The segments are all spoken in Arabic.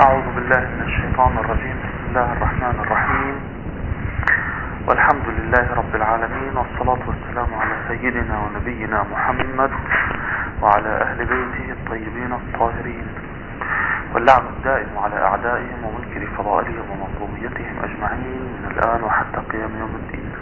أعوذ بالله من الشيطان الرجيم. بسم الله الرحمن الرحيم، والحمد لله رب العالمين، والصلاة والسلام على سيدنا ونبينا محمد وعلى أهل بيته الطيبين الطاهرين، واللعن الدائم على أعدائهم ومنكر فضائلهم ومظلوميتهم أجمعين من الآن وحتى قيام يوم الدين.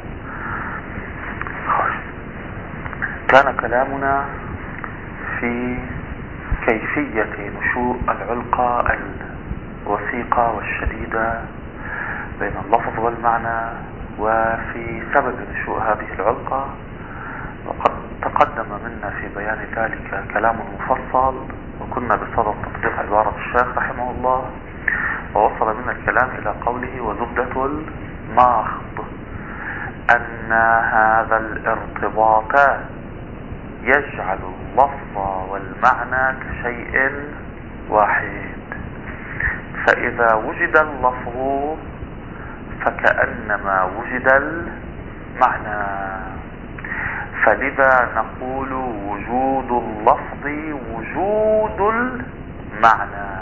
كان كلامنا في كيفية نشوء العلاقة الوثيقة والشديدة بين اللفظ والمعنى، وفي سبب نشوء هذه العلاقة. وقد تقدم منا في بيان ذلك كلام مفصل، وكنا بصدد تطبيق عبارة الشيخ رحمه الله، ووصل منا الكلام إلى قوله: وزبدة الماخض أن هذا الارتباط يجعل اللفظ والمعنى كشيء واحد، فإذا وجد اللفظ فكأنما وجد المعنى، فلذا نقول وجود اللفظ وجود المعنى،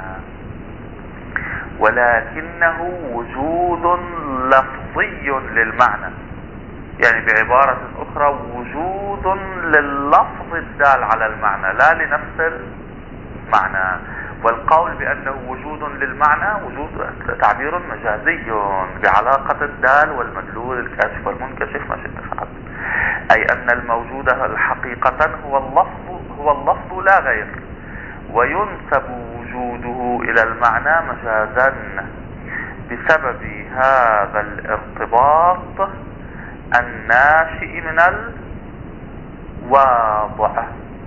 ولكنه وجود لفظي للمعنى، يعني بعبارة أخرى وجود لللفظ الدال على المعنى لا لنفس المعنى. والقول بأنه وجود للمعنى وجود تعبير مجازي بعلاقة الدال والمدلول الكاشف والمنكشف ما شئت فعل، أي أن الموجود حقيقة هو اللفظ لا غير، وينسب وجوده إلى المعنى مجازا بسبب هذا الارتباط الناشئ من الواضع.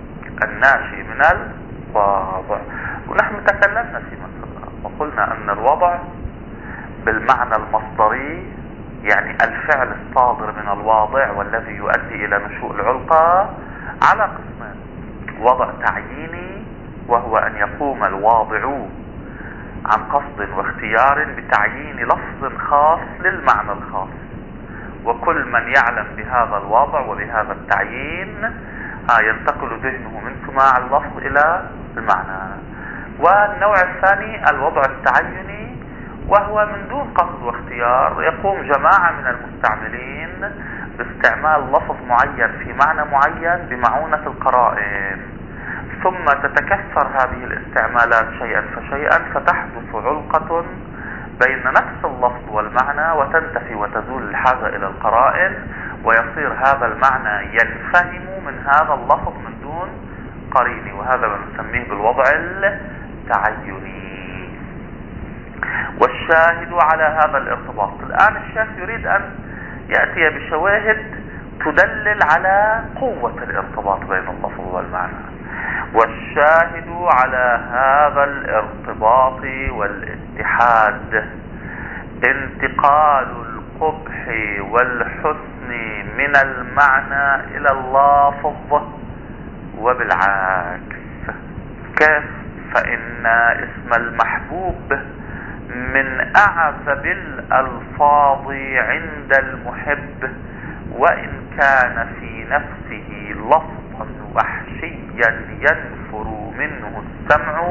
ونحن تكلمنا فيما سبق وقلنا أن الوضع بالمعنى المصدري، يعني الفعل الصادر من الواضع والذي يؤدي إلى نشوء العلاقة، على قسمين: وضع تعييني، وهو أن يقوم الواضع عن قصد واختيار بتعيين لفظ خاص للمعنى الخاص، وكل من يعلم بهذا الوضع وبهذا التعيين ينتقل ذهنه من سماع اللفظ إلى المعنى. والنوع الثاني الوضع التعيني، وهو من دون قصد واختيار، يقوم جماعة من المستعملين باستعمال لفظ معين في معنى معين بمعونة القرائن، ثم تتكثر هذه الاستعمالات شيئا فشيئا، فتحدث علقة بين نفس اللفظ والمعنى، وتنتفي وتزول الحاجة إلى القرائن، ويصير هذا المعنى ينفهم من هذا اللفظ من دون قرين، وهذا ما نسميه بالوضع التعيني. والشاهد على هذا الارتباط، الآن الشيخ يريد أن يأتي بشواهد تدلل على قوة الارتباط بين اللفظ والمعنى. والشاهد على هذا الارتباط والاتحاد انتقال القبح والحسن من المعنى إلى اللفظ، وبالعكس. كيف؟ فإن اسم المحبوب من أعذب الألفاظ عند المحب، وإن كان في نفسه لفظا وحشيا ينفر منه السمع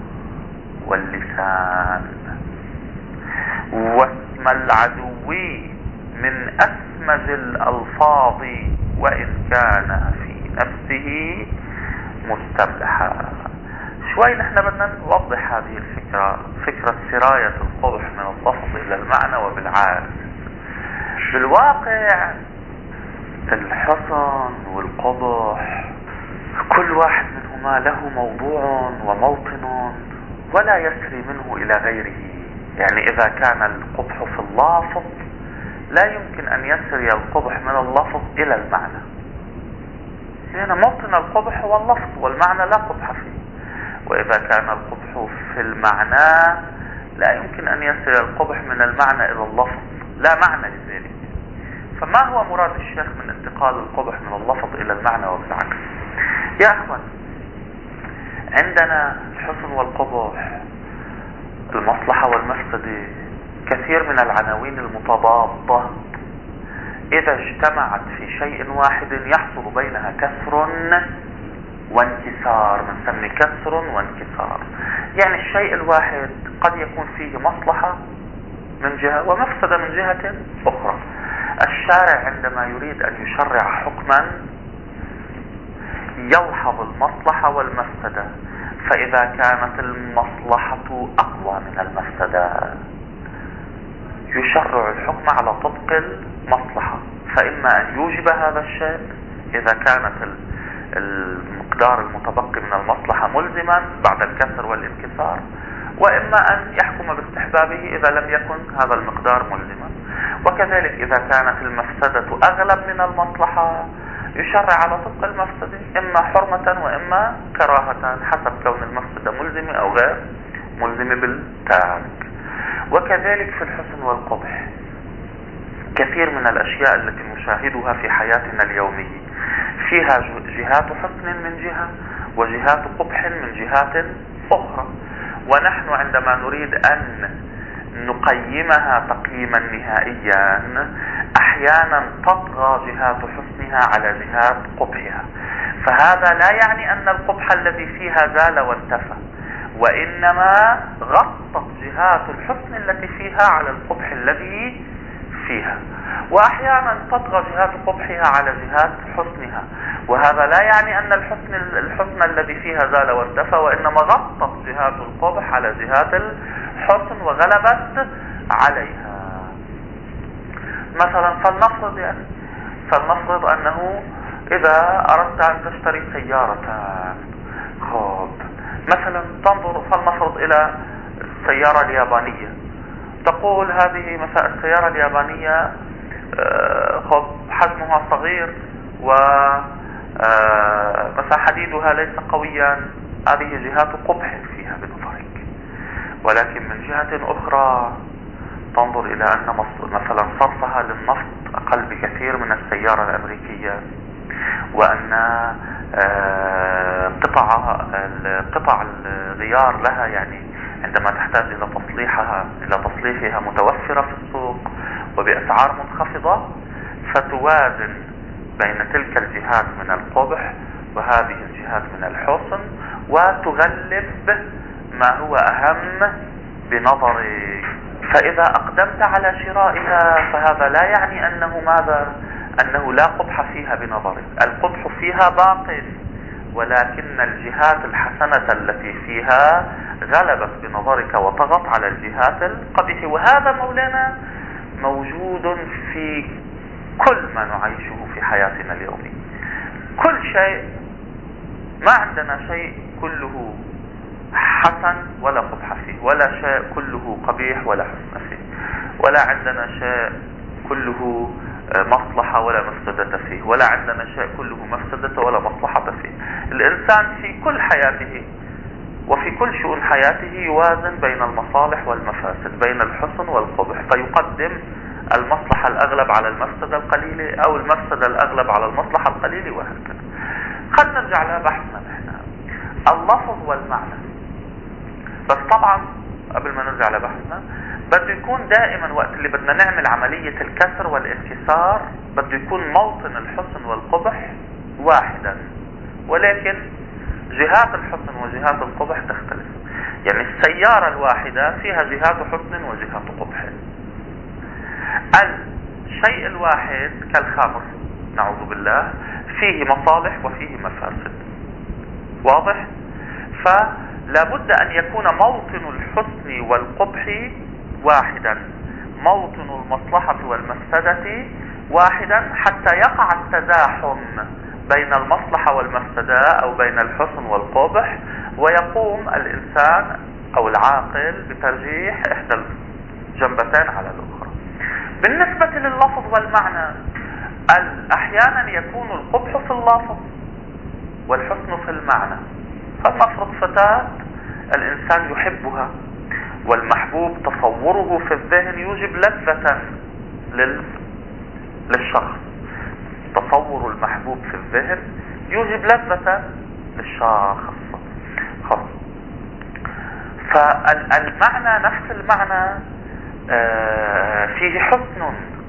واللسان. واسم العدو من أسمج الألفاظ، وإن كان في نفسه مستملحا. شوي نحن بدنا نوضح هذه الفكرة، فكرة سراية القبح من اللفظ إلى المعنى وبالعكس. بالواقع الحسن والقبح كل واحد منهما له موضوع وموطن ولا يسري منه إلى غيره. يعني إذا كان القبح في اللفظ لا يمكن أن يسري القبح من اللفظ إلى المعنى، لأن موطن القبح هو اللفظ والمعنى لا قبح فيه. وإذا كان القبح في المعنى لا يمكن أن يسري القبح من المعنى إلى اللفظ، لا معنى لذلك. فما هو مراد الشيخ من انتقال القبح من اللفظ إلى المعنى وبالعكس؟ يا أخوان، عندنا الحسن والقبح، المصلحة والمفسدة، كثير من العناوين المتضادة إذا اجتمعت في شيء واحد يحصل بينها كسر وانكسار، بنسمي كسر وانكسار. يعني الشيء الواحد قد يكون فيه مصلحة من جهة ومفسدة من جهة أخرى. الشارع عندما يريد أن يشرع حكما يلحظ المصلحة والمفسدة، فإذا كانت المصلحة أقوى من المفسدة يشرع الحكم على طبق المصلحة، فإما أن يوجب هذا الشيء إذا كانت المقدار المتبقي من المصلحة ملزما بعد الكسر والانكسار، وإما أن يحكم باستحبابه إذا لم يكن هذا المقدار ملزما. وكذلك إذا كانت المفسدة أغلب من المصلحة يشرع على طبق المفسدة، إما حرمة وإما كراهة حسب كون المفسدة ملزمة أو غير ملزمة بالتارك. وكذلك في الحسن والقبح، كثير من الأشياء التي نشاهدها في حياتنا اليومية فيها جهات حسن من جهة وجهات قبح من جهات أخرى، ونحن عندما نريد أن نقيمها تقييما نهائيا أحيانا تطغى جهات حسنها على جهات قبحها، فهذا لا يعني أن القبح الذي فيها زال وانتفى، وإنما غطت جهات الحسن التي فيها على القبح الذي فيها، وأحيانا تطغى جهات قبحها على جهات حسنها، وهذا لا يعني أن الحسن الذي فيها زال وانتفى، وإنما غطت جهات القبح على جهات الحسن وغلبت عليها. مثلا فلنفرض أنه إذا أردت أن تشتري سيارتان، مثلا تنظر فلنفرض إلى السيارة اليابانية، تقول هذه مثلا السيارة اليابانية حجمها صغير و مثلا حديدها ليس قويا، هذه جهات قبح فيها بنظرك. ولكن من جهة أخرى تنظر إلى أن مثلا صرفها للنفط أقل بكثير من السيارة الأمريكية، وأن قطع الغيار لها يعني عندما تحتاج إلى تصليحها متوفرة في السوق وبأسعار منخفضة، فتوازن بين تلك الجهات من القبح وهذه الجهات من الحسن وتغلب ما هو أهم بنظرك. فإذا أقدمت على شرائها فهذا لا يعني أنه لا قبح فيها بنظرك، القبح فيها باق، ولكن الجهات الحسنة التي فيها غلبت بنظرك وطغت على الجهات القبيحة. وهذا مولانا موجود في كل ما نعيشه في حياتنا اليومية، كل شيء، ما عندنا شيء كله حسن ولا قبح فيه، ولا شيء كله قبيح ولا حسن فيه، ولا عندنا شيء كله مصلحة ولا مفسدة فيه، ولا عندنا شيء كله مفسدة ولا مصلحة فيه. الإنسان في كل حياته وفي كل شؤون حياته يوازن بين المصالح والمفاسد، بين الحسن والقبح، فيقدم المصلحة الأغلب على المفسدة القليلة أو المفسدة الأغلب على المصلحة القليلة، وهكذا. خلنا نرجع لبحثنا نحن اللفظ والمعنى. بس طبعا قبل ما نرجع لبحثنا بده يكون دائما وقت اللي بدنا نعمل عملية الكسر والانكسار بده يكون موطن الحسن والقبح واحدا، ولكن جهات الحسن وجهات القبح تختلف. يعني السيارة الواحدة فيها جهات حسن وجهات قبح. الشيء الواحد كالخمر نعوذ بالله فيه مصالح وفيه مفاسد، واضح؟ فلا بد أن يكون موطن الحسن والقبح واحدا، موطن المصلحة والمفسدة واحدا، حتى يقع التزاحم بين المصلحة والمفسدة أو بين الحسن والقبح، ويقوم الإنسان أو العاقل بترجيح إحدى الجنبتين على الأخرى. بالنسبة لللفظ والمعنى أحيانا يكون القبح في اللفظ والحسن في المعنى. فلنفرض فتاة الإنسان يحبها، والمحبوب تصوره في الذهن يوجب لذة للشخص، تصور المحبوب في الذهن يوجب لذة للشخص. فالمعنى نفس المعنى فيه حسن،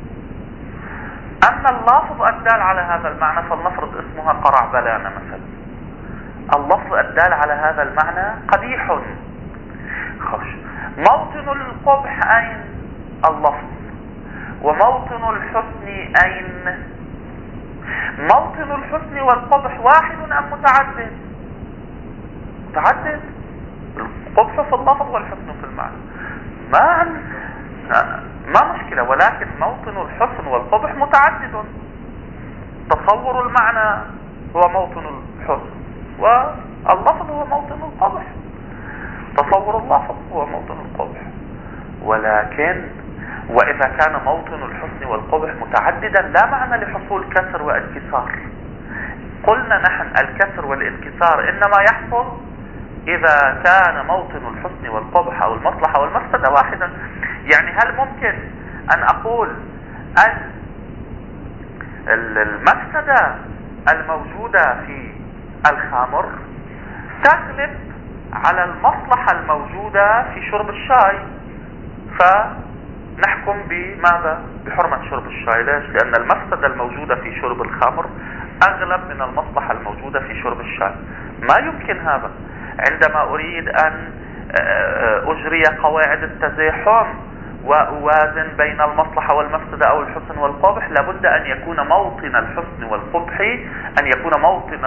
أما اللفظ الدال على هذا المعنى فلنفرض اسمها قرعبلانة مثلا، اللفظ الدال على هذا المعنى قبيح. موطن القبح أين؟ اللفظ. وموطن الحسن أين؟ موطن الحسن والقبح واحد أم متعدد؟ متعدد. القبح في اللفظ والحسن في المعنى. ما مشكلة، ولكن موطن الحسن والقبح متعدد. تصور المعنى هو موطن الحسن، واللفظ هو موطن القبح. تصور اللفظ هو موطن القبح. ولكن وإذا كان موطن الحسن والقبح متعددا لا معنى لحصول كسر وانكسار. قلنا نحن الكسر والانكسار إنما يحصل إذا كان موطن الحسن والقبح أو المصلحة والمفسدة واحدا. يعني هل ممكن أن أقول المفسدة الموجودة في الخمر تغلب على المصلحة الموجودة في شرب الشاي، فنحكم بماذا؟ بحرمة شرب الشاي. ليش؟ لأن المفسدة الموجودة في شرب الخمر أغلب من المصلحة الموجودة في شرب الشاي. ما يمكن هذا. عندما أريد أن أجري قواعد التزاحم وأوازن بين المصلحة والمفسدة أو الحسن والقبح، لابد أن يكون موطن الحسن والقبح موطن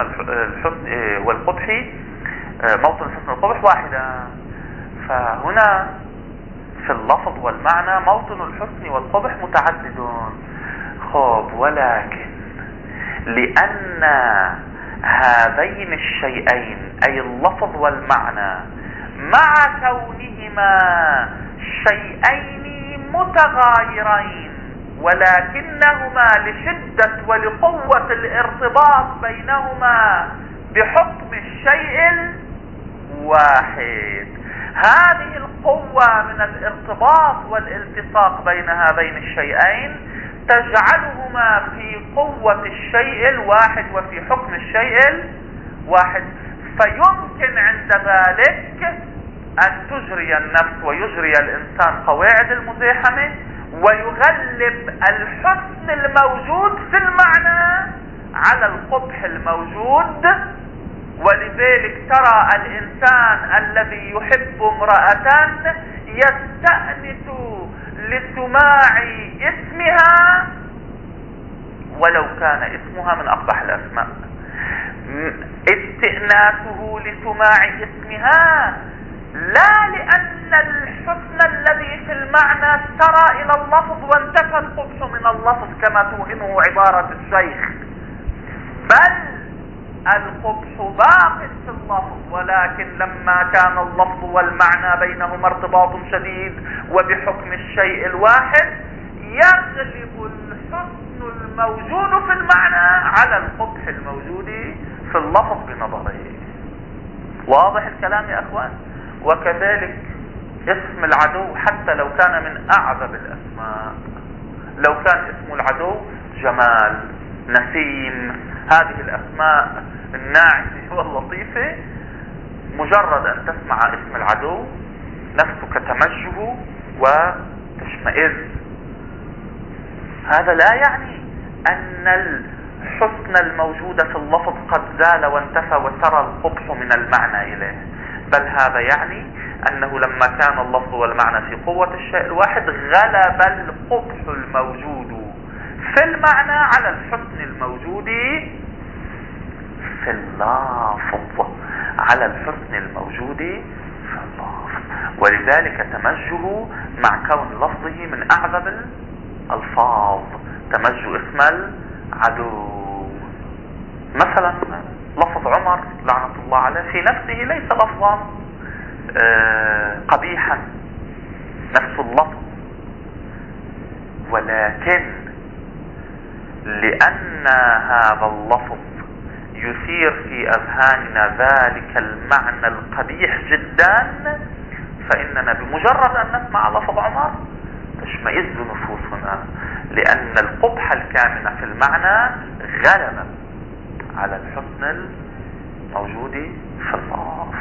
الحسن والقبح واحدا. فهنا في اللفظ والمعنى موطن الحسن والقبح متعددون. خب، ولكن لأن هذين الشيئين أي اللفظ والمعنى مع كونهما شيئين متغايرين، ولكنهما لشدة ولقوة الارتباط بينهما بحكم الشيء الواحد، هذه القوة من الارتباط والالتصاق بين هذين الشيئين تجعلهما في قوة الشيء الواحد وفي حكم الشيء الواحد. فيمكن عند ذلك أن تجري النفس ويجري الإنسان قواعد المزاحمة ويغلب الحسن الموجود في المعنى على القبح الموجود. ولذلك ترى الإنسان الذي يحب امرأة يستأنس لسماع اسمها ولو كان اسمها من أقبح الأسماء. استئناسه لسماع اسمها لا لأن الحسن الذي في المعنى سرى إلى اللفظ وانتفى القبح من اللفظ كما توهمه عبارة الشيخ، بل القبح باق في اللفظ، ولكن لما كان اللفظ والمعنى بينهما ارتباط شديد وبحكم الشيء الواحد يغلب الحسن الموجود في المعنى على القبح الموجود في اللفظ بنظره. واضح الكلام يا أخوان؟ وكذلك اسم العدو حتى لو كان من أعذب الأسماء، لو كان اسم العدو جمال، نسيم، هذه الأسماء الناعمة واللطيفة، مجرد أن تسمع اسم العدو نفسك تمجه وتشمئز. هذا لا يعني أن الحسن الموجود في اللفظ قد زال وانتفى وسرى القبح من المعنى إليه، بل هذا يعني أنه لما كان اللفظ والمعنى في قوة الشيء الواحد غلب القبح الموجود في المعنى على الحسن الموجود في اللفظ، على الحسن الموجود في اللفظ. ولذلك تمجه مع كون لفظه من أعذب الألفاظ، تمجه اسم العدو. مثلا لفظ عمر لعنة الله عليه في نفسه ليس لفظا قبيحا نفس اللفظ، ولكن لأن هذا اللفظ يثير في أذهاننا ذلك المعنى القبيح جدا، فإننا بمجرد أن نسمع لفظ عمر تشمئز نفوسنا، لأن القبح الكامن في المعنى غلب على الحسن الموجود في اللفظ.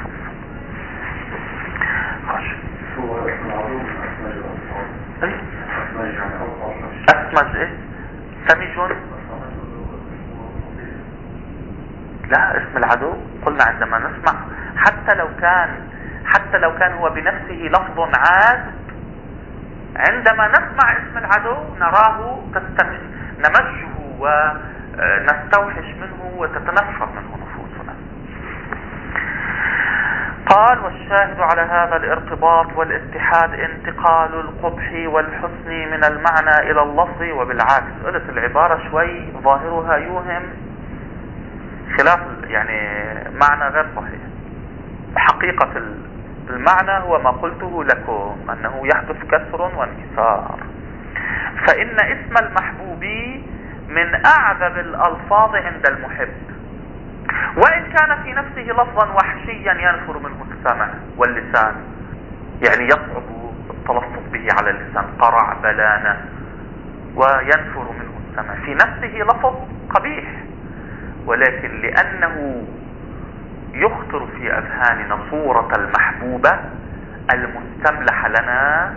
أسمج إيه؟ سمج؟ لا، اسم العدو قلنا عندما نسمع حتى لو كان حتى لو كان هو بنفسه لفظ عاد، عندما نسمع اسم العدو نراه نمجه ونستوحش منه وتتنفر منه نفوسنا. قال: والشاهد على هذا الارتباط والاتحاد انتقال القبح والحسن من المعنى إلى اللفظ وبالعكس. قلت العبارة شوي ظاهرها يوهم خلاف يعني معنى غير صحيح. حقيقة المعنى هو ما قلته لكم، أنه يحدث كسر وانكسار. فإن اسم المحبوب من أعذب الألفاظ عند المحب، وإن كان في نفسه لفظا وحشيا ينفر منه السمع واللسان، يعني يصعب التلفظ به على اللسان، قرع، بلانة، وينفر منه السمع، في نفسه لفظ قبيح، ولكن لأنه يخطر في أذهاننا صورة المحبوبة المستملحة لنا،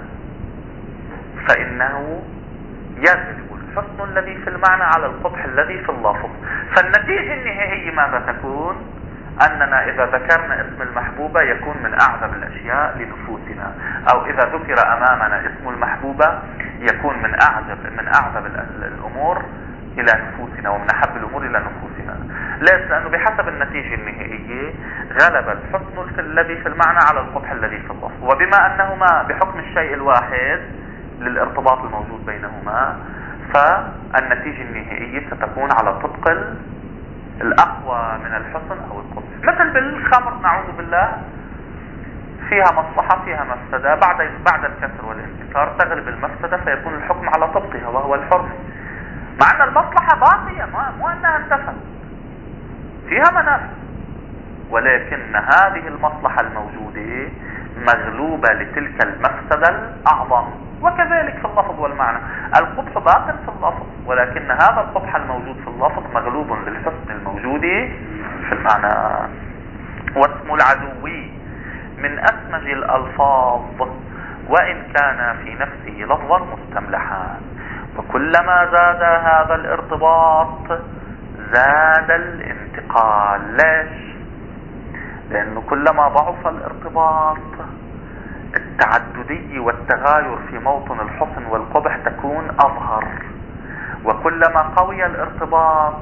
فإنه يغلب الحسن الذي في المعنى على القبح الذي في اللفظ. فالنتيجة النهائية ماذا تكون؟ أننا إذا ذكرنا اسم المحبوبة يكون من أعذب الأشياء لنفوسنا، أو إذا ذكر أمامنا اسم المحبوبة يكون من أعذب الأمور إلى نفوسنا، ومن أحب الأمور إلى نفوسنا. ليش؟ لأنه بحسب النتيجة النهائية غلب الحسن الذي في المعنى على القبح الذي في اللفظ، وبما أنهما بحكم الشيء الواحد للارتباط الموجود بينهما، فالنتيجة النهائية ستكون على طبق الأقوى من الحسن أو القبح. مثل بالخمر نعوذ بالله، فيها مصلحة فيها مفسدة، بعد الكسر والانكسار تغلب المفسدة فيكون الحكم على طبقها وهو الحرف، مع أن المصلحة باقية، مو أنها انتفت، فيها منافع، ولكن هذه المصلحة الموجودة مغلوبة لتلك المفسدة الأعظم. وكذلك في اللفظ والمعنى، القبح باق في اللفظ، ولكن هذا القبح الموجود في اللفظ مغلوب للحسن الموجود في المعنى. واسم العدو من أسمج الألفاظ وإن كان في نفسه لفظا مستملحا، وكلما زاد هذا الارتباط زاد الانتقال. ليش؟ لأنه كلما ضعف الارتباط التعددية والتغاير في موطن الحسن والقبح تكون أظهر، وكلما قوي الارتباط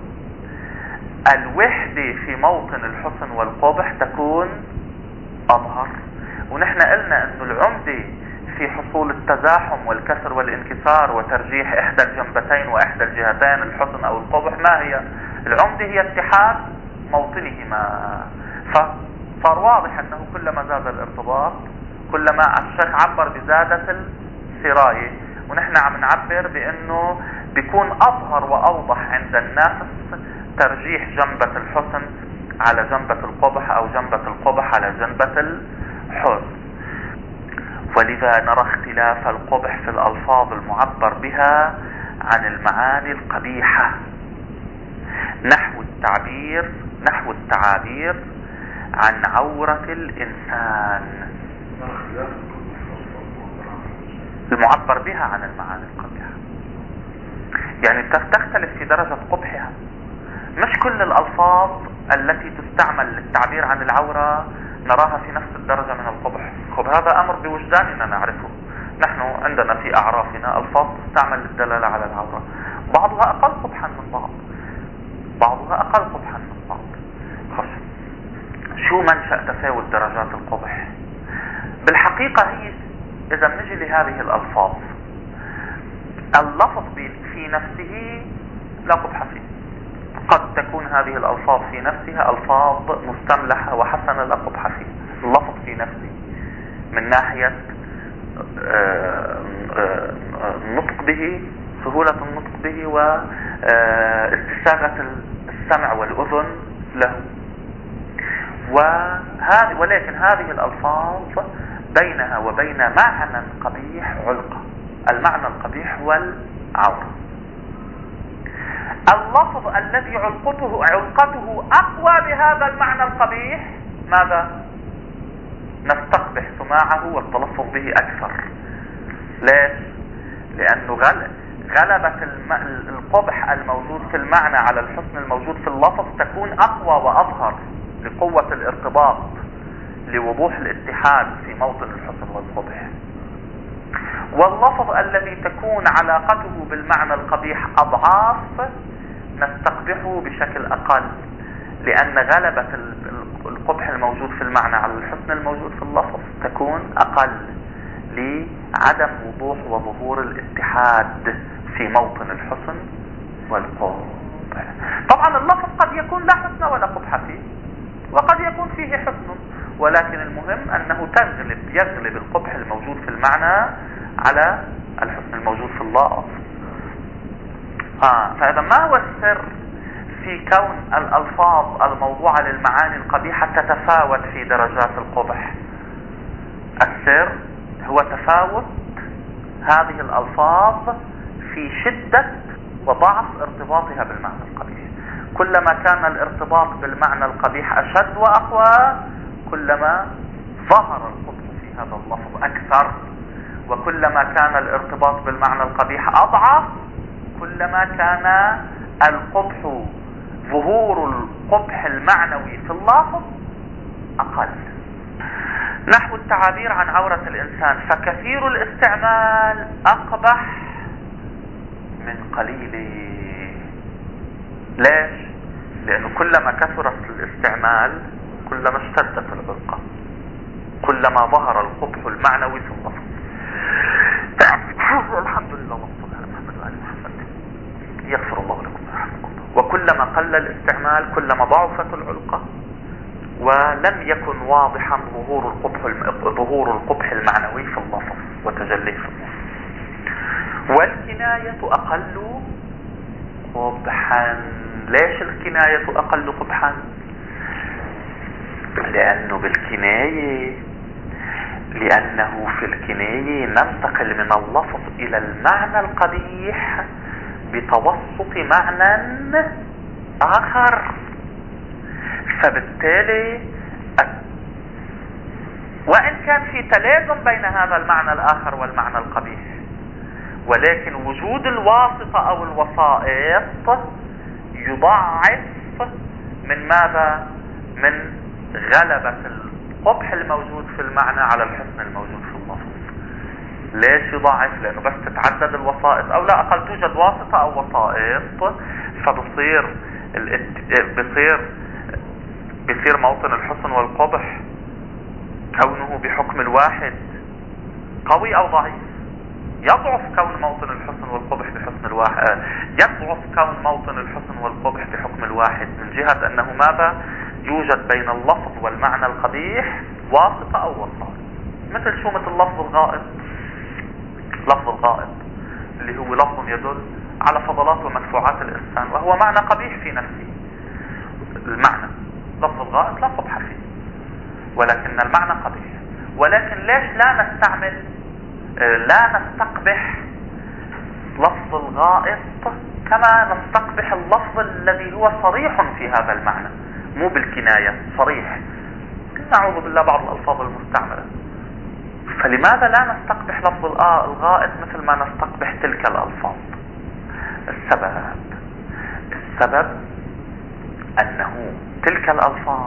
الوحدة في موطن الحسن والقبح تكون أظهر. ونحن قلنا أنه العمدة في حصول التزاحم والكسر والانكسار وترجيح إحدى الجنبتين وإحدى الجهتين الحسن أو القبح ما هي؟ العمدة هي اتحاد موطنهما. فصار واضح أنه كلما زاد الارتباط كلما الشيخ عبر بزادة السراية، ونحن عم نعبر بأنه بيكون أظهر وأوضح عند النفس ترجيح جنبة الحسن على جنبة القبح أو جنبة القبح على جنبة الحسن. ولذا نرى اختلاف القبح في الألفاظ المعبر بها عن المعاني القبيحة، نحو التعابير عن عورة الإنسان المعبر بها عن المعاني القبيحة، يعني تختلف في درجة قبحها. مش كل الألفاظ التي تستعمل للتعبير عن العورة نراها في نفس الدرجة من القبح. هذا أمر بوجداننا نعرفه. نحن عندنا في أعرافنا ألفاظ تستعمل للدلالة على العورة، بعضها أقل قبحا من بعضها أقل قبحا من بعض. شو منشأ تفاوت درجات القبح؟ بالحقيقة هي إذا بنجي لهذه الألفاظ، اللفظ في نفسه لا قبح فيه. قد تكون هذه الألفاظ في نفسها ألفاظ مستملحة وحسنة لا قبح فيه. اللفظ في نفسه من ناحية النطق به، سهولة النطق به، واستساغة السمع والأذن له. ولكن هذه الألفاظ بينها وبين معنى قبيح علقة. المعنى القبيح هو العورة. اللفظ الذي علقته أقوى بهذا المعنى القبيح ماذا؟ نستقبح سماعه والتلفظ به أكثر. ليش؟ لأنه غلبة القبح الموجود في المعنى على الحسن الموجود في اللفظ تكون أقوى وأظهر لقوة الارتباط لوضوح الاتحاد في موطن الحسن والقبح. واللفظ الذي تكون علاقته بالمعنى القبيح أضعاف نستقبحه بشكل أقل، لأن غلبة القبح الموجود في المعنى على الحسن الموجود في اللفظ تكون أقل لعدم وضوح وظهور الاتحاد في موطن الحسن والقبح. طبعا اللفظ قد يكون لا حسن ولا قبح فيه، وقد يكون فيه حسن، ولكن المهم أنه يغلب القبح الموجود في المعنى على الحسن الموجود في اللفظ. فإذا ما هو السر في كون الألفاظ الموضوعة للمعاني القبيحة تتفاوت في درجات القبح؟ السر هو تفاوت هذه الألفاظ في شدة وضعف ارتباطها بالمعنى القبيح. كلما كان الارتباط بالمعنى القبيح أشد وأقوى كلما ظهر القبح في هذا اللفظ أكثر، وكلما كان الارتباط بالمعنى القبيح أضعف كلما كان القبح ظهور القبح المعنوي في اللفظ أقل. نحو التعابير عن عورة الإنسان، فكثير الاستعمال أقبح من قليله. ليش؟ لأنه كلما كثرت الاستعمال كلما اشتدت العلقة، كلما ظهر القبح المعنوي في اللفظ. الحمد لله والصلاة على محمد وآل محمد. يغفر الله لكم ويرحمكم الله. وكلما قل الاستعمال كلما ضعفت العلقة ولم يكن واضحا ظهور القبح المعنوي في اللفظ وتجليه في اللفظ. والكناية أقل قبحا. ليش الكناية أقل قبحا؟ لأنه في الكناية ننتقل من اللفظ إلى المعنى القبيح بتوسط معنى آخر، فبالتالي وإن كان في تلازم بين هذا المعنى الآخر والمعنى القبيح، ولكن وجود الواسطة أو الوسائط يضعف من ماذا؟ من غلبة القبح الموجود في المعنى على الحسن الموجود في اللفظ. ليش يضعف؟ لأنه بس تتعدد الوسائط أو لا أقل توجد واسطة أو وسائط، بصير موطن الحسن والقبح كونه بحكم الواحد قوي أو ضعيف. يضعف كون موطن الحسن والقبح بحكم الواحد، يضعف كون موطن الحسن والقبح بحكم الواحد من جهة أنه ماذا؟ يوجد بين اللفظ والمعنى القبيح واسطة أو وسائط. مثل شو؟ مثل لفظ الغائط. لفظ الغائط اللي هو لفظ يدل على فضلات ومدفوعات الإنسان، وهو معنى قبيح في نفسه. المعنى لفظ الغائط لا قبح فيه، ولكن المعنى قبيح. ولكن ليش لا نستقبح لفظ للغائط كما نستقبح اللفظ الذي هو صريح في هذا المعنى، مو بالكناية، صريح. نعوذ بالله بعض الألفاظ المستعملة. فلماذا لا نستقبح لفظ الغائط مثل ما نستقبح تلك الألفاظ؟ السبب أنه تلك الألفاظ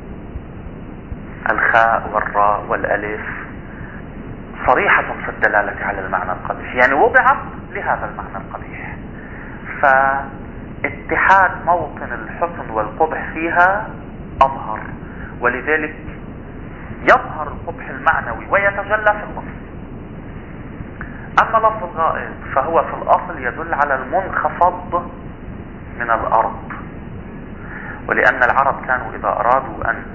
الخاء والراء والألف صريحة في الدلالة على المعنى القبيح، يعني وضعت لهذا المعنى القبيح، فاتحاد موطن الحسن والقبح فيها أظهر، ولذلك يظهر القبح المعنوي ويتجلى في اللفظ. أما لفظ الغائط فهو في الأصل يدل على المنخفض من الأرض، ولأن العرب كانوا إذا أرادوا أن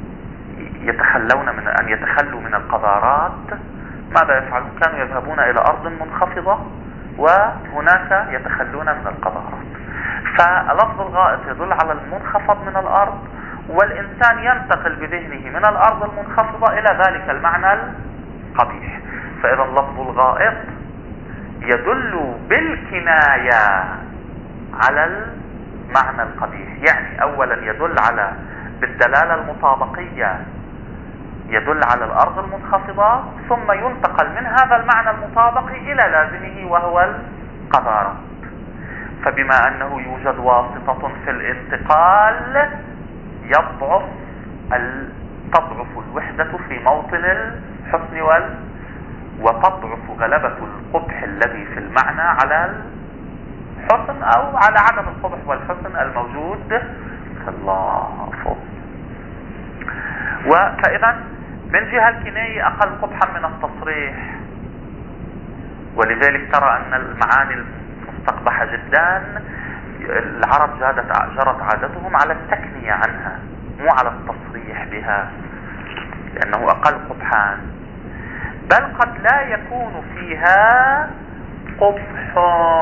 يتخلوا من القذارات ماذا يفعلون؟ كانوا يذهبون إلى أرض منخفضة وهناك يتخلون من القذارات. فلفظ الغائط يدل على المنخفض من الأرض، والإنسان ينتقل بذهنه من الأرض المنخفضة إلى ذلك المعنى القبيح. فإذا لفظ الغائط يدل بالكناية على المعنى القبيح، يعني أولا يدل بالدلالة المطابقية يدل على الأرض المنخفضة، ثم ينتقل من هذا المعنى المطابق إلى لازمه وهو القذارة. فبما أنه يوجد واسطة في الانتقال يضعف تضعف الوحدة في موطن الحسن وتضعف غلبة القبح الذي في المعنى على الحسن او على عدم القبح والحسن الموجود في اللفظ. فاذا من جهة الكناية اقل قبحا من التصريح، ولذلك ترى ان المعاني المستقبحة جدا العرب جرت عادتهم على التكنية عنها مو على التصريح بها، لانه اقل قبحان. بل قد لا يكون فيها قبح،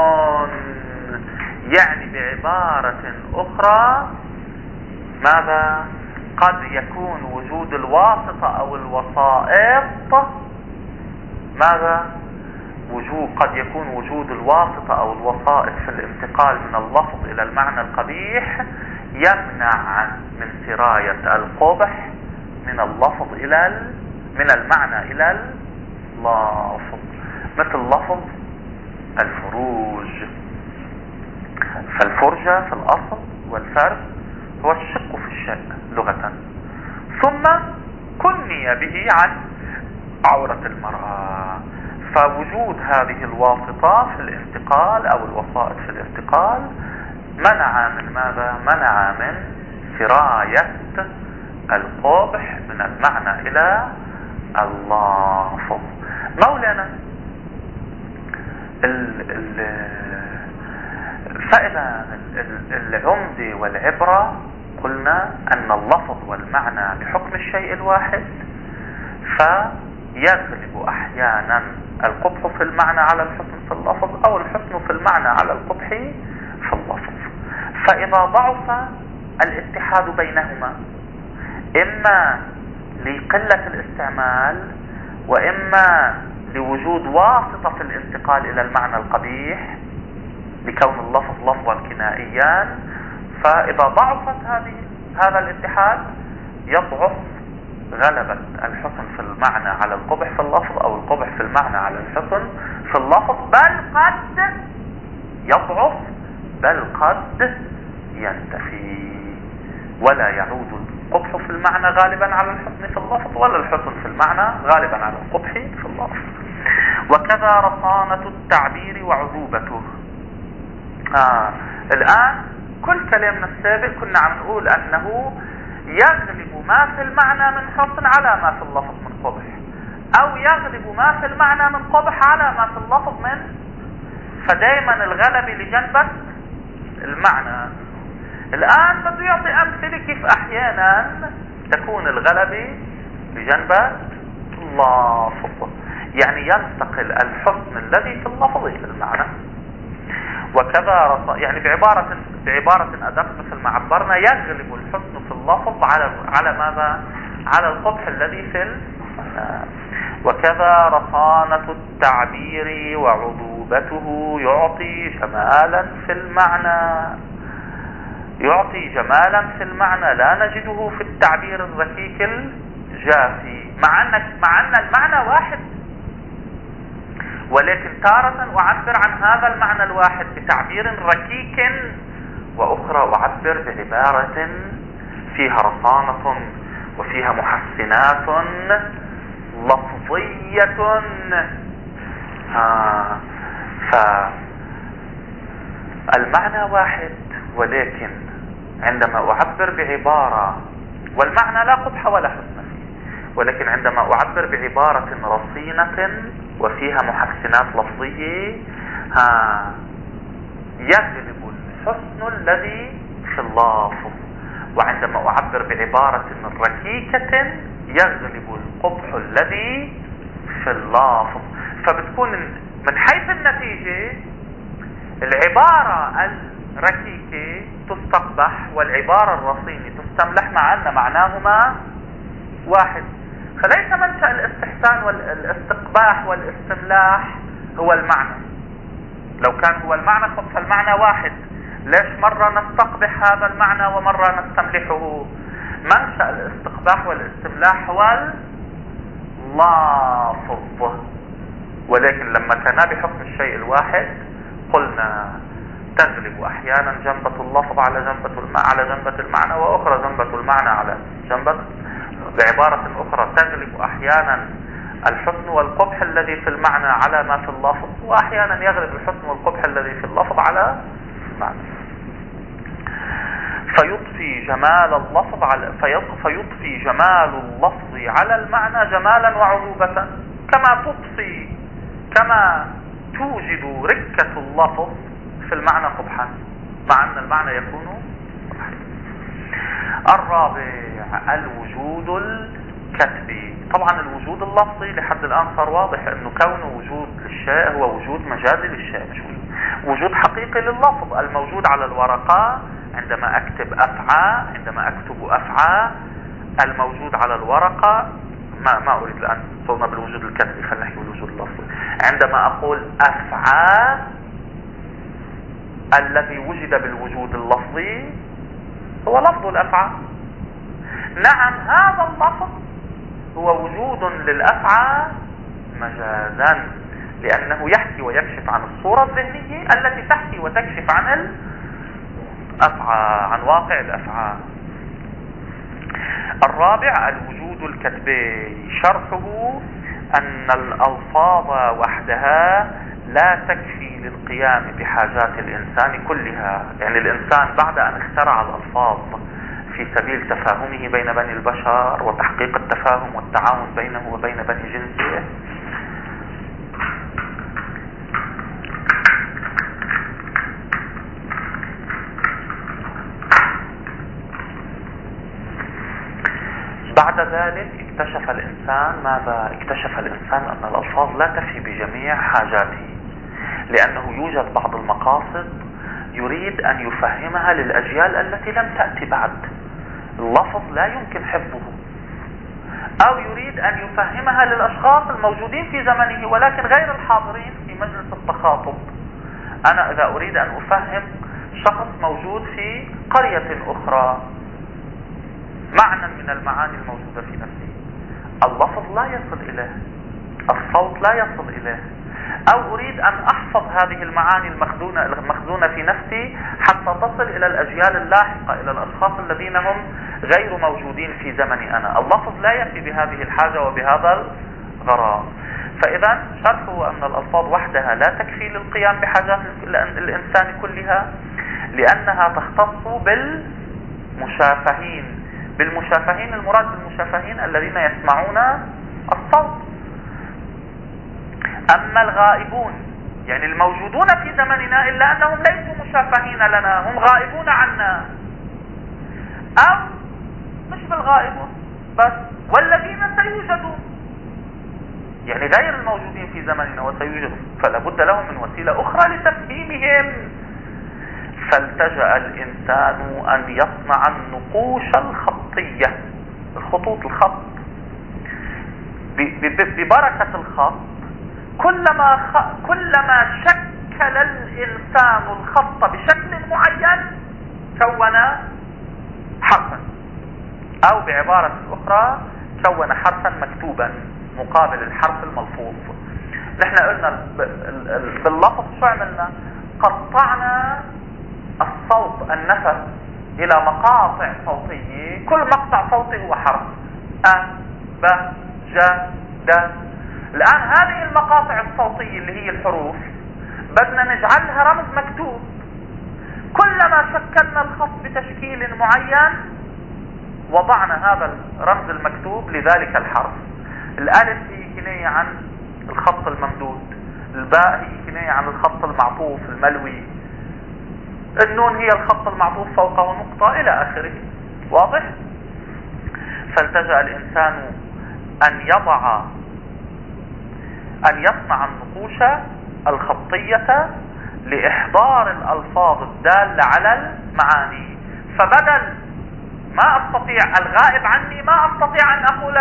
يعني بعبارة اخرى ماذا؟ قد يكون وجود الواسطة او الوسائط ماذا؟ قد يكون وجود الواسطة او الوسائط في الانتقال من اللفظ الى المعنى القبيح يمنع من سراية القبح من اللفظ من المعنى الى اللفظ، مثل لفظ الفروج. فالفرجة في الاصل والفرج هو الشق في الشيء لغة، ثم كني به عن عورة المرأة. فوجود هذه الواسطة في الانتقال او الوسائط في الانتقال منع من ماذا؟ منع من سراية القبح من المعنى الى اللفظ. مولانا فإذا العمدة والعبرة قلنا أن اللفظ والمعنى بحكم الشيء الواحد، فيغلب أحيانا القبح في المعنى على الحسن في اللفظ، أو الحسن في المعنى على القبح في اللفظ. فإذا ضعف الاتحاد بينهما إما لقلة الاستعمال وإما لوجود واسطة في الانتقال إلى المعنى القبيح لكون اللفظ لفظا كنائيا، فإذا ضعفت هذا الاتحاد يضعف غلبة الحسن في المعنى على القبح في اللفظ، أو القبح في المعنى على الحسن في اللفظ، بل قد يضعف بل قد ينتفي، ولا يعود القبح في المعنى غالبا على الحسن في اللفظ، ولا الحسن في المعنى غالبا على القبح في اللفظ. وكذا رصانة التعبير وعذوبته. الآن كل كلامنا السابق كنا عم نقول أنه يغلب ما في المعنى من حسن على ما في اللفظ من قبح، أو يغلب ما في المعنى من قبح على ما في اللفظ من، فدائما الغلبة لجنبة المعنى. الآن بده يعطي أمثلة كيف أحيانا تكون الغلبة لجنبة اللفظ، يعني ينتقل الحسن الذي في اللفظ إلى المعنى. وكذا يعني بعبارة أدق مثل ما عبرنا، يغلب الحسن في اللفظ على ماذا؟ على القبح الذي في المعنى. وكذا رصانة التعبير وعذوبته يعطي جمالا في المعنى، يعطي جمالا في المعنى لا نجده في التعبير الركيك الجافي، مع أن المعنى واحد، ولكن تارة أعبر عن هذا المعنى الواحد بتعبير ركيك، وأخرى أعبر بعبارة فيها رصانة وفيها محسنات لفظية. فالمعنى واحد، ولكن عندما أعبر بعبارة، والمعنى لا قبح ولا حسن فيه، ولكن عندما أعبر بعبارة رصينة وفيها محسنات لفظية يغلب الحسن الذي في اللفظ، وعندما أعبر بعبارة ركيكة يغلب القبح الذي في اللفظ. فبتكون من حيث النتيجة العبارة الركيكة تستقبح والعبارة الرصينة تستملح، مع أن معناهما واحد. فليس منشأ الاستحسان والاستقباح والاستملاح هو المعنى. لو كان هو المعنى فالمعنى واحد، ليش مرة نستقبح هذا المعنى ومرة نستملحه؟ منشأ الاستقباح والاستملاح هو اللفظ، ولكن لما كان بحكم الشيء الواحد قلنا تغلب احيانا جنبة اللفظ على جنبة المعنى، واخرى جنبة المعنى على جنبة بعبارة أخرى تغلب أحيانا الحسن والقبح الذي في المعنى على ما في اللفظ، وأحيانا يغلب الحسن والقبح الذي في اللفظ على المعنى. فيضفي جمال اللفظ فيضفي جمال اللفظ على المعنى جمالا وعذوبة، كما توجد ركة اللفظ في المعنى قبحا مع أن المعنى يكون صحيح. الرابع الوجود الكتبي. طبعا الوجود اللفظي لحد الآن صار واضح أنه كونه وجود للشيء هو وجود مجازي للشيء، مش وجود حقيقي لللفظ. الموجود على الورقة عندما أكتب أفعى، عندما أكتب أفعى، الموجود على الورقة ما أريد الآن صرنا بالوجود الكتبي، خلينا نحكي بالوجود اللفظي. عندما أقول أفعى الذي وجد بالوجود اللفظي هو لفظ الأفعى. نعم هذا اللفظ هو وجود للأفعى مجازا، لأنه يحكي ويكشف عن الصورة الذهنية التي تحكي وتكشف عن الأفعى، عن واقع الأفعى. الرابع الوجود الكتبي. شرحه أن الألفاظ وحدها لا تكفي للقيام بحاجات الإنسان كلها. يعني الإنسان بعد أن اخترع الألفاظ في سبيل تفاهمه بين بني البشر وتحقيق التفاهم والتعاون بينه وبين بني جنسه، بعد ذلك اكتشف الإنسان أن الألفاظ لا تفي بجميع حاجاته، لأنه يوجد بعض المقاصد يريد أن يفهمها للأجيال التي لم تأتي بعد. اللفظ لا يمكن حفظه، أو يريد أن يفهمها للأشخاص الموجودين في زمنه ولكن غير الحاضرين في مجلس التخاطب. أنا إذا أريد أن أفهم شخص موجود في قرية أخرى معنى من المعاني الموجودة في نفسه، اللفظ لا يصل إليه، الصوت لا يصل إليه، أو أريد أن أحفظ هذه المعاني المخزونة في نفسي حتى تصل إلى الأجيال اللاحقة، إلى الأشخاص الذين هم غير موجودين في زمني أنا. اللفظ لا يفي بهذه الحاجة وبهذا الغرض. فإذا شرحه أن الألفاظ وحدها لا تكفي للقيام بحاجات الإنسان كلها، لأنها تختص بالمشافهين. المراد بالمشافهين الذين يسمعون الصوت. أما الغائبون يعني الموجودون في زمننا إلا أنهم ليسوا مشافهين لنا، هم غائبون عنا، أو مش بالغائبون بس، والذين سيوجدون يعني غير الموجودين في زمننا وسيوجدون، فلا بد لهم من وسيلة أخرى لتفهيمهم. فالتجأ الإنسان أن يصنع النقوش الخطية، الخط. ببركة الخط كلما شكل الإنسان الخط بشكل معين كون حرفا، أو بعبارة أخرى كون حرفا مكتوبا مقابل الحرف الملفوظ. نحن قلنا باللفظ شو عملنا؟ قطعنا الصوت النفس إلى مقاطع صوتية، كل مقطع صوتي هو حرف، أ ب ج د. الآن هذه المقاطع الصوتية اللي هي الحروف بدنا نجعلها رمز مكتوب. كلما شكلنا الخط بتشكيل معين وضعنا هذا الرمز المكتوب لذلك الحرف. الألف هي كناية عن الخط الممدود، الباء هي كناية عن الخط المعطوف الملوي، النون هي الخط المعطوف فوقه نقطة إلى آخره. واضح؟ فالتجأ الإنسان أن يصنع النقوش الخطية لإحضار الألفاظ الدالة على المعاني. فبدل ما أستطيع الغائب عني ما أستطيع أن أقول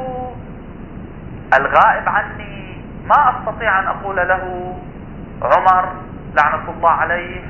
له عمر لعنة الله عليه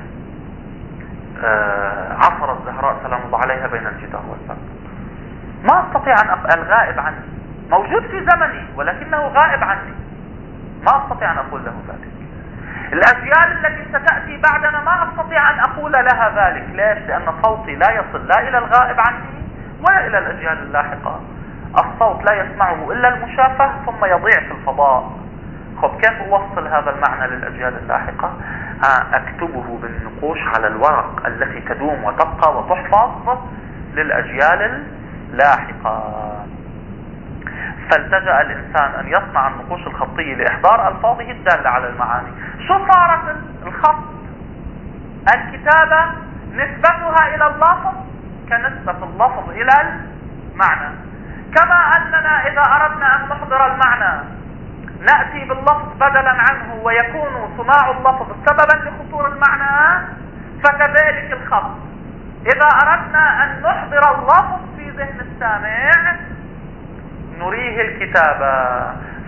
عصر الزهراء سلام الله عليها بين الجدار والباب. ما أستطيع أن الغائب عني موجود في زمني ولكنه غائب عني، ما أستطيع أن أقول له ذلك. الأجيال التي ستأتي بعدنا ما أستطيع أن أقول لها ذلك. ليش؟ لأن صوتي لا يصل لا إلى الغائب عني ولا إلى الأجيال اللاحقة. الصوت لا يسمعه إلا المشافه ثم يضيع في الفضاء. خب كيف أوصل هذا المعنى للأجيال اللاحقة؟ أكتبه بالنقوش على الورق التي تدوم وتبقى وتحفظ للأجيال اللاحقة. فالتجأ الإنسان أن يصنع النقوش الخطية لإحضار ألفاظه الدالة على المعاني. شو صارت الخط؟ الكتابة نسبتها إلى اللفظ كنسبة اللفظ إلى المعنى. كما أننا إذا أردنا أن نحضر المعنى نأتي باللفظ بدلا عنه ويكون صناع اللفظ سببا لخطور المعنى، فكذلك الخط إذا أردنا أن نحضر اللفظ في ذهن السامع نريه الكتابة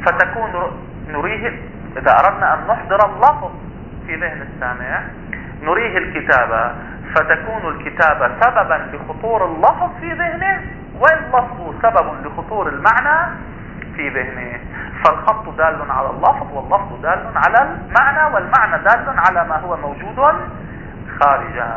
إذا أردنا أن نحضر اللفظ في ذهن السامع نريه الكتابة، فتكون الكتابة سببا لخطور اللفظ في ذهنه، واللفظ سبب لخطور المعنى في ذهنه. فالخط دال على اللفظ، واللفظ دال على المعنى، والمعنى دال على ما هو موجود خارجا.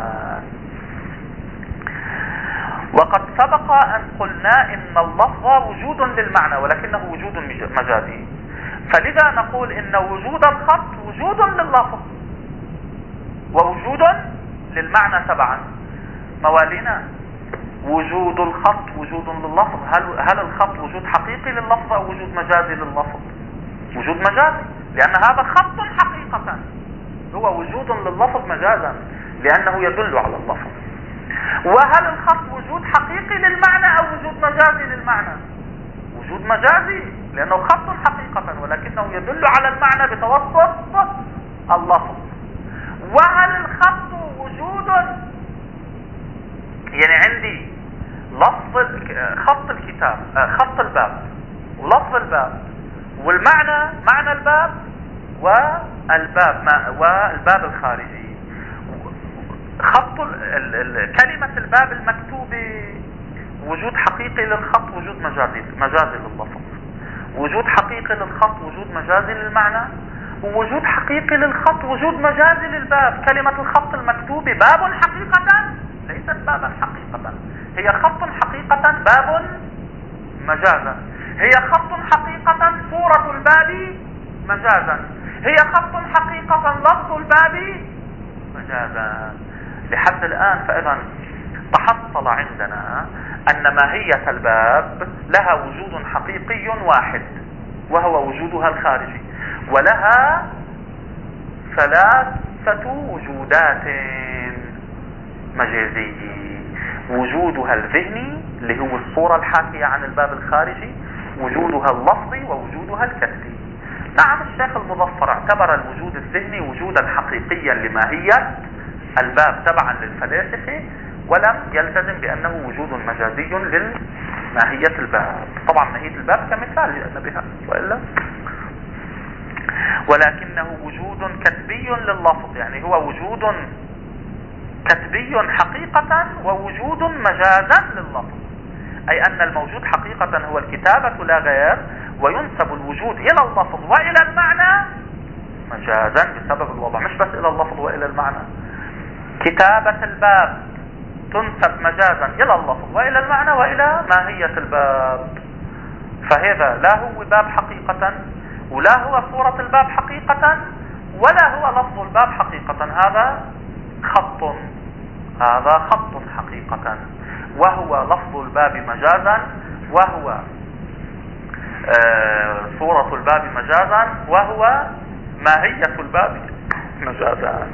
وقد سبق أن قلنا إن اللفظ وجود للمعنى ولكنه وجود مجازي، فلذا نقول إن وجود الخط وجود لللفظ ووجود للمعنى تبعا. موالينا، وجود الخط وجود لللفظ. هل الخط وجود حقيقي لللفظ أو وجود مجازي لللفظ؟ وجود مجازي، لأن هذا خط حقيقة، هو وجود لللفظ مجازا لأنه يدل على اللفظ. وهل الخط وجود حقيقي للمعنى أو وجود مجازي للمعنى؟ وجود مجازي لأنه خط حقيقة ولكنه يدل على المعنى بتوسط اللفظ. وهل الخط وجود، يعني عندي لفظ خط الكتاب، خط الباب ولفظ الباب والمعنى، معنى الباب والباب الخارجي. خط كلمة الباب المكتوبة وجود حقيقي للخط، وجود مجازي لللفظ. وجود حقيقي للخط، وجود مجازي للمعنى. ووجود حقيقي للخط، وجود مجازي للباب. كلمة الخط المكتوبة باب حقيقة ليست بابا حقيقة، هي خط حقيقة باب مجازا. هي خط حقيقة صورة الباب مجازا. هي خط حقيقة لفظ الباب مجازا. لحد الآن فإذا تحصل عندنا أن ماهية الباب لها وجود حقيقي واحد وهو وجودها الخارجي، ولها ثلاثة وجودات مجازية: وجودها الذهني اللي هو الصورة الحاكية عن الباب الخارجي، وجودها اللفظي، ووجودها الكسبي. نعم، الشيخ المظفر اعتبر الوجود الذهني وجودا حقيقيا لماهية الباب تبعا للفلاسفة، ولم يلتزم بأنه وجود مجازي لماهية الباب. طبعا ماهية الباب كمثال جئنا بها وإلا، ولكنه وجود كتبي لللفظ، يعني هو وجود كتبي حقيقة ووجود مجازا لللفظ، أي أن الموجود حقيقة هو الكتابة لا غير، وينسب الوجود إلى اللفظ وإلى المعنى مجازا بسبب الوضع، مش بس إلى اللفظ وإلى المعنى. كتابة الباب تنسب مجازا إلى اللفظ وإلى المعنى وإلى ماهية الباب، فهذا لا هو باب حقيقة، ولا هو صورة الباب حقيقة، ولا هو لفظ الباب حقيقة. هذا خط حقيقة، وهو لفظ الباب مجازا، وهو صورة الباب مجازا، وهو ماهية الباب مجازا.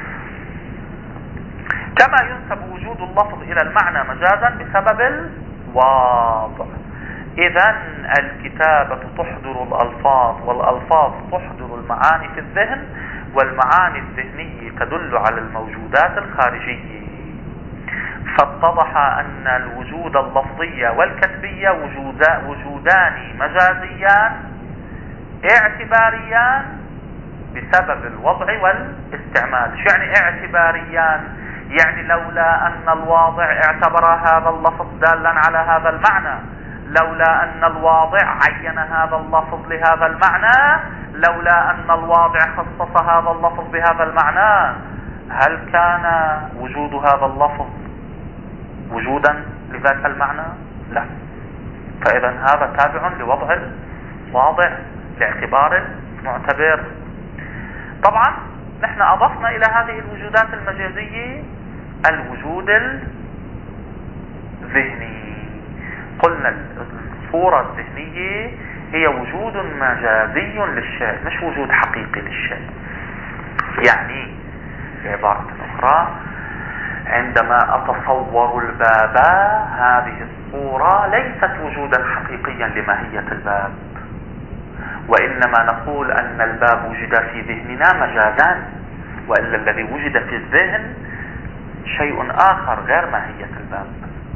كما ينسب وجود اللفظ إلى المعنى مجازا بسبب الوضع. إذن الكتابة تحضر الألفاظ، والألفاظ تحضر المعاني في الذهن، والمعاني الذهنية تدل على الموجودات الخارجية. فاتضح أن الوجود اللفظي والكتبي وجودان مجازيان اعتباريان بسبب الوضع والاستعمال. شو يعني اعتباريان؟ يعني لولا أن الواضع اعتبر هذا اللفظ دالا على هذا المعنى، لولا أن الواضع عين هذا اللفظ لهذا المعنى، لولا أن الواضع خصص هذا اللفظ بهذا المعنى، هل كان وجود هذا اللفظ وجودا لذاك المعنى؟ لا. فإذا هذا تابع لوضع الواضع لاعتبار المعتبر. طبعا نحن أضفنا إلى هذه الوجودات المجازية الوجود الذهني. قلنا الصورة الذهنية هي وجود مجازي للشيء، مش وجود حقيقي للشيء. يعني بعبارة أخرى، عندما أتصور الباب، هذه الصورة ليست وجودا حقيقيا لماهية الباب، وإنما نقول أن الباب وجد في ذهننا مجازا، وإلا الذي وجد في الذهن شيء آخر غير ماهية الباب.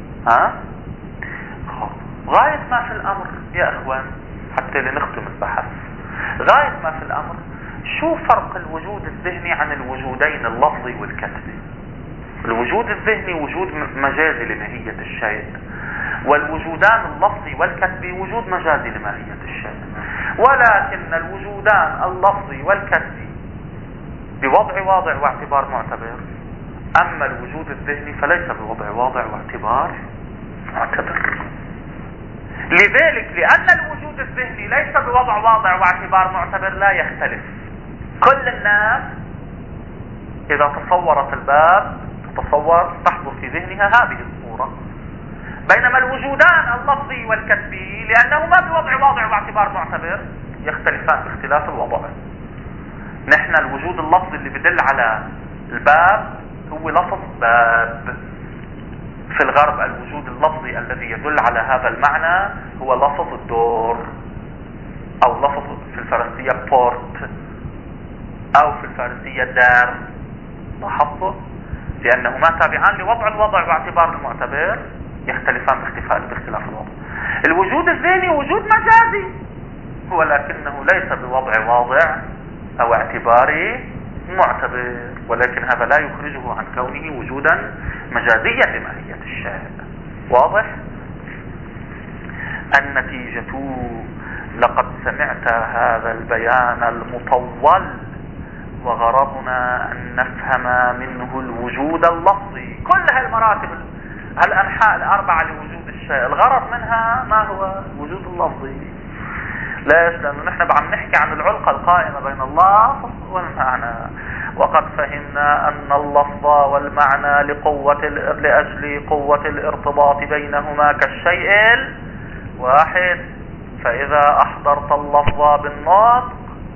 غاية ما في الأمر يا أخوان، حتى لنختم البحث، غاية ما في الأمر شو فرق الوجود الذهني عن الوجودين اللفظي والكتبي؟ الوجود الذهني وجود مجازي لماهية الشيء، والوجودان اللفظي والكتبي وجود مجازي لماهية الشيء. ولكن الوجودان اللفظي والكتبي بوضع واضع واعتبار معتبر، أما الوجود الذهني فليس بوضع واضع واعتبار معتبر. لذلك لأن الوجود الذهني ليس بوضع واضع واعتبار معتبر لا يختلف. كل الناس إذا تصورت الباب تحضر في ذهنها هذه الصورة، بينما الوجودان اللفظي والكتبي لأنهما بوضع واضع واعتبار معتبر يختلفان باختلاف الوضع. نحن الوجود اللفظي اللي بدل على الباب هو لفظ باب. في الغرب الوجود اللفظي الذي يدل على هذا المعنى هو لفظ الدور، أو لفظ في الفرنسية بورت، أو في الفارسية دار. لاحظتوا؟ لأنهما تابعان لوضع الوضع واعتبار المعتبر يختلفان باختلاف الوضع. الوجود الذهني وجود مجازي، ولكنه ليس بوضع واضع أو اعتباري معتبر، ولكن هذا لا يخرجه عن كونه وجودا مجازيا لماهية الشيء. واضح؟ النتيجة: لقد سمعت هذا البيان المطول، وغرضنا أن نفهم منه الوجود اللفظي. كل هالمراتب، هالأنحاء الأربعة لوجود الشيء، الغرض منها ما هو؟ الوجود اللفظي. ليش؟ لأنه نحن عم نحكي عن العلاقة القائمة بين اللفظ والمعنى، وقد فهمنا أن اللفظ والمعنى لأجل قوة الارتباط بينهما كالشيء الواحد. فإذا أحضرت اللفظ بالنطق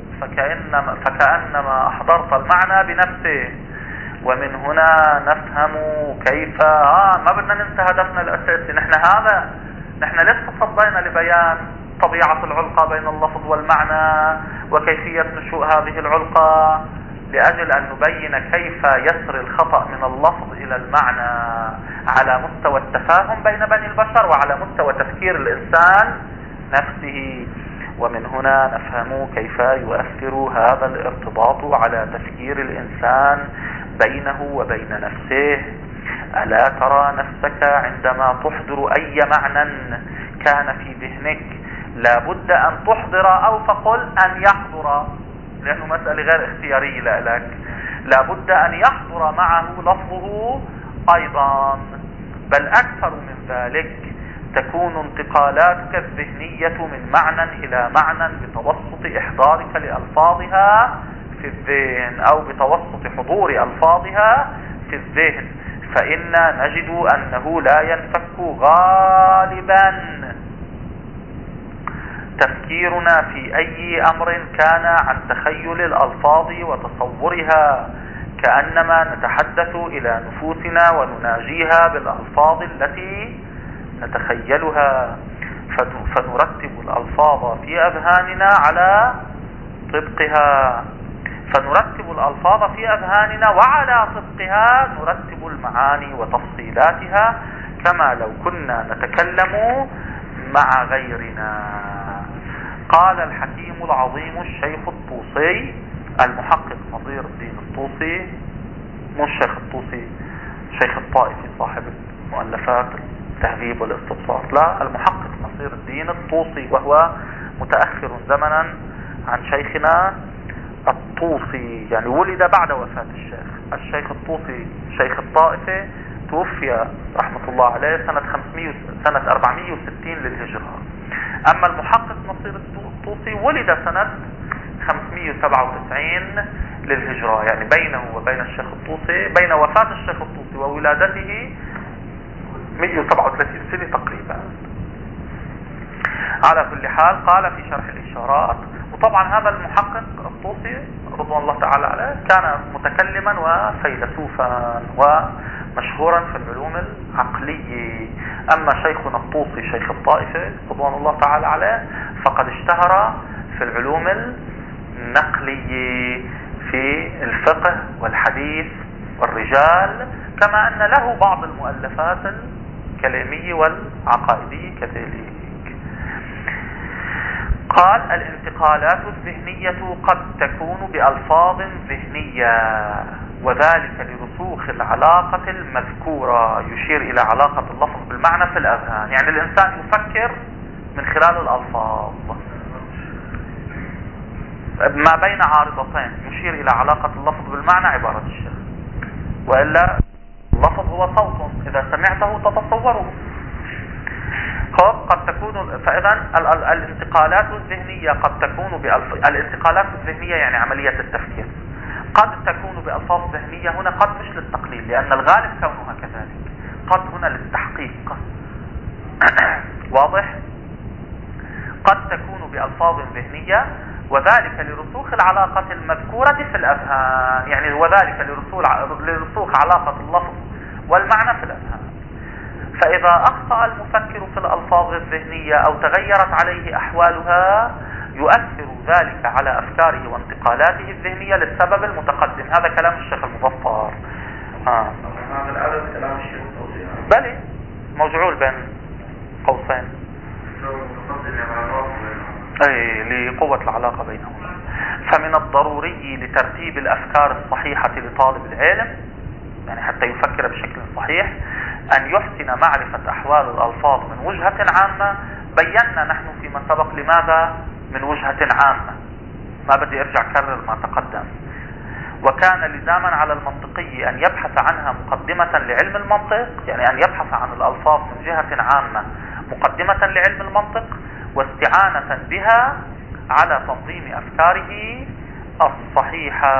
فكأنما أحضرت المعنى بنفسه. ومن هنا نفهم كيف ما بدنا ننسى هدفنا الأساسي. نحن لسه صدينا لبيان طبيعة العلاقة بين اللفظ والمعنى وكيفية نشوء هذه العلاقة، لأجل أن نبين كيف يسري الخطأ من اللفظ إلى المعنى على مستوى التفاهم بين بني البشر وعلى مستوى تفكير الإنسان نفسه. ومن هنا نفهم كيف يؤثر هذا الارتباط على تفكير الإنسان بينه وبين نفسه. ألا ترى نفسك عندما تحضر أي معنى كان في ذهنك لابد أن تحضر، أو فقل أن يحضر، لأنه مسألة غير اختيارية لك، لابد أن يحضر معه لفظه أيضا، بل أكثر من ذلك، تكون انتقالاتك الذهنية من معنى إلى معنى بتوسط إحضارك لألفاظها في الذهن، أو بتوسط حضور ألفاظها في الذهن. فإنا نجد أنه لا ينفك غالبا تفكيرنا في أي أمر كان عن تخيل الألفاظ وتصورها، كأنما نتحدث إلى نفوسنا ونناجيها بالألفاظ التي نتخيلها، فنرتب الألفاظ في أذهاننا على طبقها، وعلى طبقها نرتب المعاني وتفصيلاتها كما لو كنا نتكلم مع غيرنا. قال الحكيم العظيم الشيخ الطوسي، المحقق نظير الدين الطوسي، مش الشيخ الطوسي شيخ الطائفي صاحب المؤلفات التهذيب والاستبساط، لا، المحقق نظير الدين الطوسي، وهو متأخر زمنا عن شيخنا الطوسي، يعني ولد بعد وفاة الشيخ الطوسي شيخ الطائفة، توفي رحمة الله عليه سنة 460 للهجرة. أما المحقق نصير الطوسي ولد سنة 597 للهجرة، يعني بينه وبين الشيخ الطوسي، بين وفاة الشيخ الطوسي وولادته 137 سنة تقريبا. على كل حال قال في شرح الإشارات، وطبعا هذا المحقق الطوسي رضوان الله تعالى عليه كان متكلما وفيلسوفا ومشهورا في العلوم العقلية. أما شيخنا الطوسي شيخ الطائفة رضوان الله تعالى عليه فقد اشتهر في العلوم النقلية، في الفقه والحديث والرجال، كما أن له بعض المؤلفات الكلامية والعقائدية كذلك. قال: الانتقالات الذهنية قد تكون بألفاظ ذهنية، وذلك لرسوخ العلاقة المذكورة، يشير إلى علاقة اللفظ بالمعنى في الأذهان، يعني الإنسان يفكر من خلال الألفاظ ما بين عارضتين، يشير إلى علاقة اللفظ بالمعنى عبارة الشيخ، وإلا اللفظ هو صوت إذا سمعته تتصوره. قد تكون، فإذا الانتقالات الذهنية قد تكون الانتقالات الذهنية يعني عملية التفكير قد تكون بألفاظ ذهنية. هنا قد مش للتقليل، لأن الغالب كونها كذلك، قد هنا للتحقيق. واضح؟ قد تكون بألفاظ ذهنية، وذلك لرسوخ العلاقة المذكورة في الأذهان، يعني وذلك لرسوخ علاقة اللفظ والمعنى في الأذهان. فإذا أخطأ المفكر في الألفاظ الذهنية أو تغيرت عليه أحوالها يؤثر ذلك على أفكاره وانتقالاته الذهنية للسبب المتقدم. هذا كلام الشيخ المظفر. هذا العدد كلام الشيخ الطوسي بلي موجعول بين قوسين، أي لقوة العلاقة بينهم. فمن الضروري لترتيب الأفكار الصحيحة لطالب العلم، يعني حتى يفكر بشكل صحيح، أن يحسن معرفة أحوال الألفاظ من وجهة عامة. بينا نحن فيما سبق لماذا من وجهة عامة، ما بدي أرجع كرر ما تقدم. وكان لزاما على المنطقي أن يبحث عنها مقدمة لعلم المنطق، يعني أن يبحث عن الألفاظ من جهة عامة مقدمة لعلم المنطق، واستعانة بها على تنظيم أفكاره الصحيحة.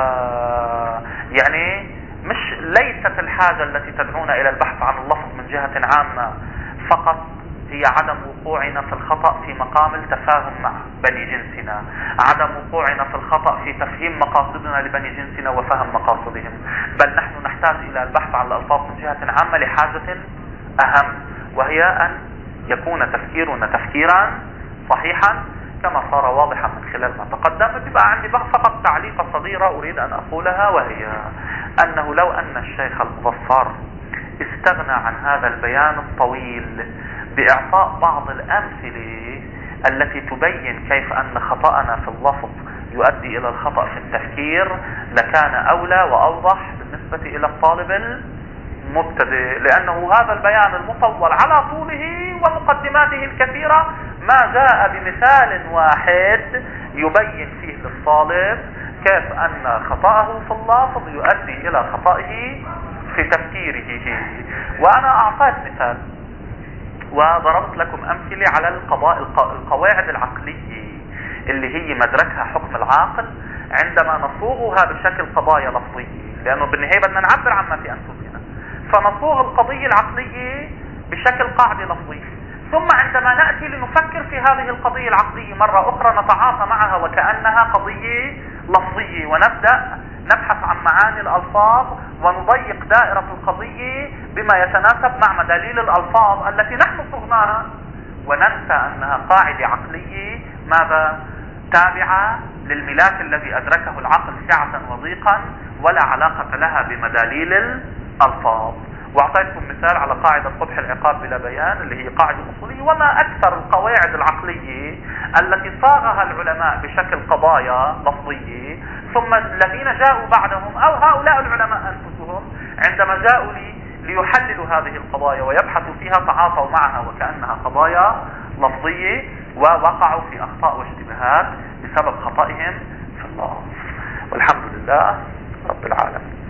يعني ليست الحاجة التي تدعونا إلى البحث عن اللفظ من جهة عامة فقط هي عدم وقوعنا في الخطأ في مقام التفاهم مع بني جنسنا، عدم وقوعنا في الخطأ في تفهيم مقاصدنا لبني جنسنا وفهم مقاصدهم، بل نحن نحتاج إلى البحث عن الألفاظ من جهة عامة لحاجة أهم، وهي أن يكون تفكيرنا تفكيرا صحيحا كما صار واضحا من خلال ما تقدم. بيبقى عندي فقط تعليقة صغيرة أريد أن أقولها، وهي أنه لو أن الشيخ المظفر استغنى عن هذا البيان الطويل بإعطاء بعض الأمثلة التي تبين كيف أن خطأنا في اللفظ يؤدي إلى الخطأ في التفكير لكان أولى وأوضح بالنسبة إلى الطالب المبتدئ، لأنه هذا البيان المطول على طوله ومقدماته الكثيرة ما جاء بمثال واحد يبين فيه للطالب كيف أن خطأه في اللفظ يؤدي إلى خطئه في تفكيره. وأنا أعطيت مثال وضربت لكم أمثلة على القواعد العقلية اللي هي مدركها حكم العاقل عندما نصوغها بشكل قضايا لفظية، لأنه بالنهاية بدنا نعبر عما في أنفسنا، فنصوغ القضية العقلية بشكل قاعدة لفظية، ثم عندما نأتي لنفكر في هذه القضية العقلية مرة أخرى نتعاطى معها وكأنها قضية لفظية، ونبدأ نبحث عن معاني الألفاظ ونضيق دائرة القضية بما يتناسب مع مداليل الألفاظ التي نحن صغناها، وننسى أنها قاعدة عقلية ماذا؟ تابعة للملاك الذي أدركه العقل سعة وضيقا ولا علاقة لها بمداليل الألفاظ. واعطيتكم مثال على قاعدة قبح العقاب بلا بيان اللي هي قاعدة أصولية، وما أكثر القواعد العقلية التي صاغها العلماء بشكل قضايا لفظية، ثم الذين جاءوا بعدهم أو هؤلاء العلماء أنفسهم عندما جاءوا ليحللوا هذه القضايا ويبحثوا فيها تعاطوا معها وكأنها قضايا لفظية ووقعوا في أخطاء واشتباهات بسبب خطئهم في الله. والحمد لله رب العالمين.